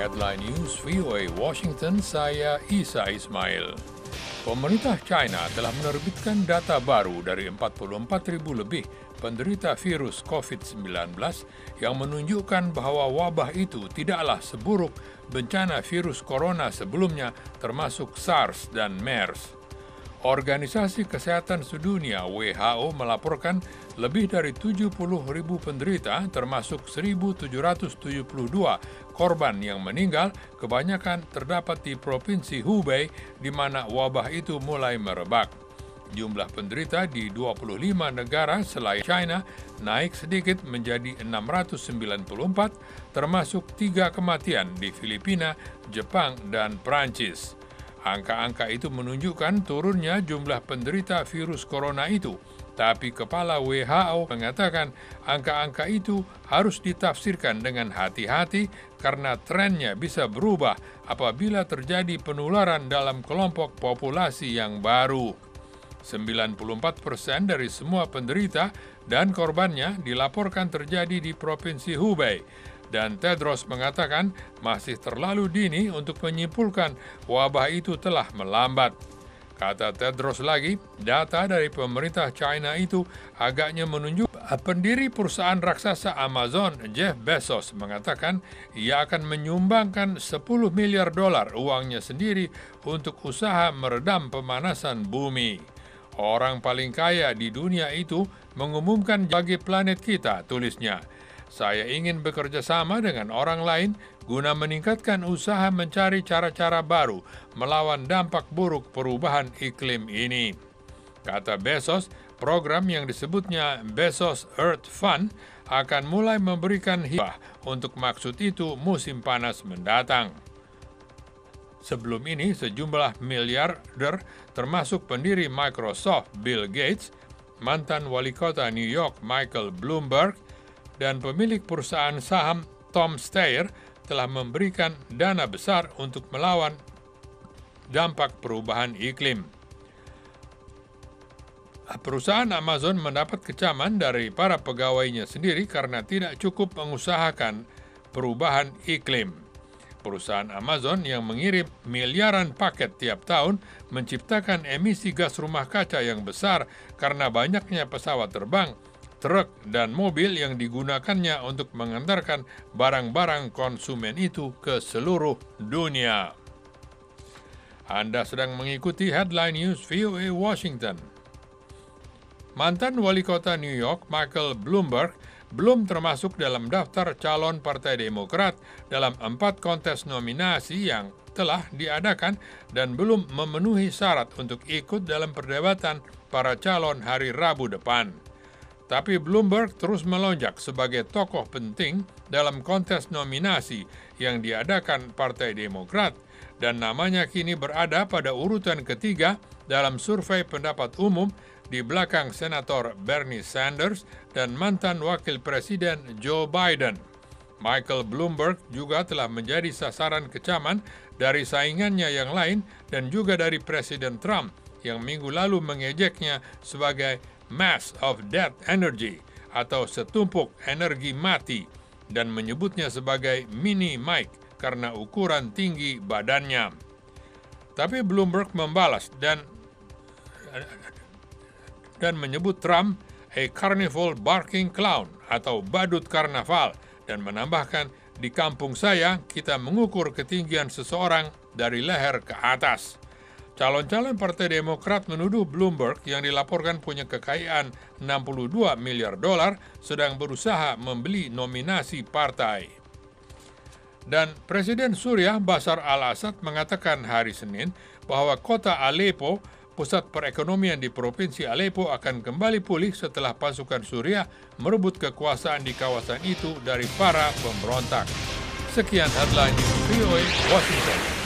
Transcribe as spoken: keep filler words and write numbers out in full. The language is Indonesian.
Headline News V O A Washington, saya Isa Ismail. Pemerintah China telah menerbitkan data baru dari empat puluh empat ribu lebih penderita virus covid sembilan belas yang menunjukkan bahwa wabah itu tidaklah seburuk bencana virus corona sebelumnya termasuk SARS dan MERS. Organisasi Kesehatan Sedunia W H O melaporkan lebih dari tujuh puluh ribu penderita termasuk seribu tujuh ratus tujuh puluh dua korban yang meninggal, kebanyakan terdapat di Provinsi Hubei di mana wabah itu mulai merebak. Jumlah penderita di dua puluh lima negara selain China naik sedikit menjadi enam ratus sembilan puluh empat, termasuk tiga kematian di Filipina, Jepang, dan Prancis. Angka-angka itu menunjukkan turunnya jumlah penderita virus corona itu, tapi Kepala W H O mengatakan angka-angka itu harus ditafsirkan dengan hati-hati karena trennya bisa berubah apabila terjadi penularan dalam kelompok populasi yang baru. sembilan puluh empat persen dari semua penderita dan korbannya dilaporkan terjadi di Provinsi Hubei. Dan Tedros mengatakan masih terlalu dini untuk menyimpulkan wabah itu telah melambat. Kata Tedros lagi, data dari pemerintah China itu agaknya menunjukkan pendiri perusahaan raksasa Amazon, Jeff Bezos, mengatakan ia akan menyumbangkan sepuluh miliar dolar uangnya sendiri untuk usaha meredam pemanasan bumi. Orang paling kaya di dunia itu mengumumkan bagi planet kita, tulisnya. Saya ingin bekerja sama dengan orang lain guna meningkatkan usaha mencari cara-cara baru melawan dampak buruk perubahan iklim ini. Kata Bezos, program yang disebutnya Bezos Earth Fund akan mulai memberikan hibah untuk maksud itu musim panas mendatang. Sebelum ini, sejumlah miliarder termasuk pendiri Microsoft Bill Gates, mantan wali kota New York Michael Bloomberg, dan pemilik perusahaan saham Tom Steyer telah memberikan dana besar untuk melawan dampak perubahan iklim. Perusahaan Amazon mendapat kecaman dari para pegawainya sendiri karena tidak cukup mengusahakan perubahan iklim. Perusahaan Amazon yang mengirim miliaran paket tiap tahun menciptakan emisi gas rumah kaca yang besar karena banyaknya pesawat terbang, truk, dan mobil yang digunakannya untuk mengantarkan barang-barang konsumen itu ke seluruh dunia. Anda sedang mengikuti Headline News V O A Washington. Mantan wali kota New York, Michael Bloomberg, belum termasuk dalam daftar calon Partai Demokrat dalam empat kontes nominasi yang telah diadakan dan belum memenuhi syarat untuk ikut dalam perdebatan para calon hari Rabu depan. Tapi Bloomberg terus melonjak sebagai tokoh penting dalam kontes nominasi yang diadakan Partai Demokrat dan namanya kini berada pada urutan ketiga dalam survei pendapat umum di belakang Senator Bernie Sanders dan mantan Wakil Presiden Joe Biden. Michael Bloomberg juga telah menjadi sasaran kecaman dari saingannya yang lain dan juga dari Presiden Trump yang minggu lalu mengejeknya sebagai mass of dead energy atau setumpuk energi mati dan menyebutnya sebagai mini Mike karena ukuran tinggi badannya. Tapi Bloomberg membalas dan dan menyebut Trump a carnival barking clown atau badut karnaval dan menambahkan, di kampung saya kita mengukur ketinggian seseorang dari leher ke atas. Calon-calon Partai Demokrat menuduh Bloomberg yang dilaporkan punya kekayaan enam puluh dua miliar dolar sedang berusaha membeli nominasi partai. Dan Presiden Suriah Bashar al-Assad mengatakan hari Senin bahwa kota Aleppo, pusat perekonomian di Provinsi Aleppo, akan kembali pulih setelah pasukan Suriah merebut kekuasaan di kawasan itu dari para pemberontak. Sekian headline V O A Washington.